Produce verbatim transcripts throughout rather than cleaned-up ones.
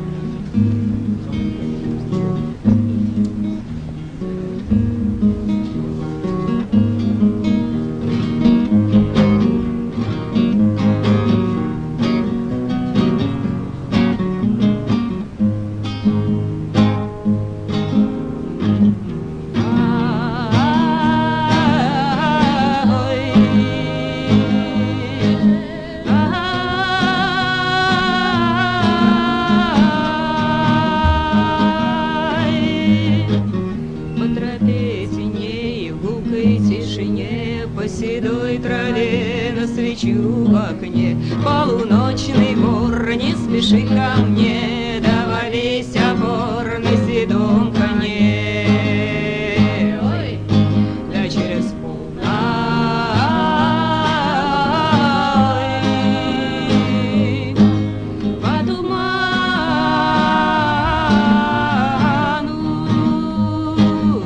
По седой траве на свечу в окне полуночный вор, не спеши ко мне, да во весь опор на седом коне. Ой, да через полночь по туману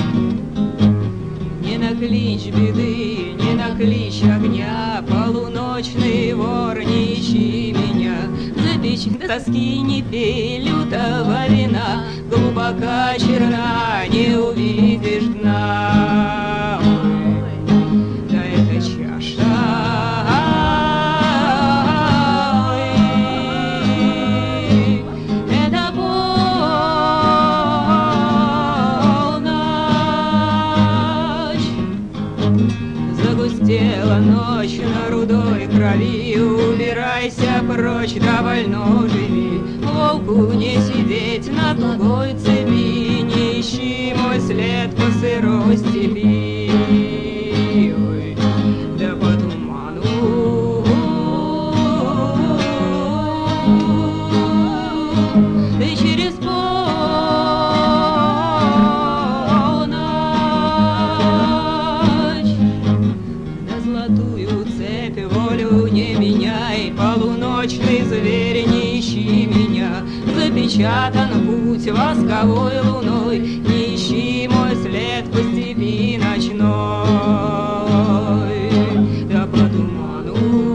не накличь беды, не накличь огня, полуночный вор, не ищи меня. Запечь тоски не пей лютого вина, глубока черна, не увидишь дна. Ой, да эта чаша, ой, это полночь. Загустела ночь на рудой крови, убирайся прочь, довольно живи. Волку не сидеть на тугой цепи, не ищи мой след по сырой степи. Ой, да по туману, ты через полночь на золотую цепь волю не меняй, полуночный зверь, не ищи меня. Запечатан путь восковой луной, не ищи мой след по степи ночной. Да по туману,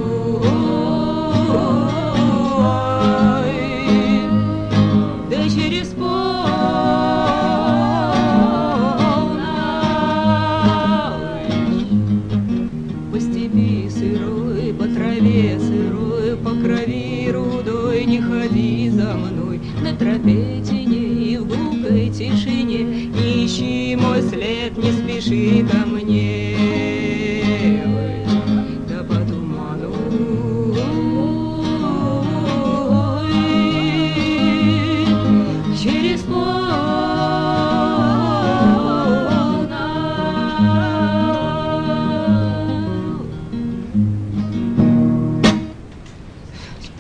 ой, да через полночь по степи сырой, по траве сырой, по крови рудой не ходи за мной. На тропе теней в гулкой тишине не ищи мой след, не спеши ко мне.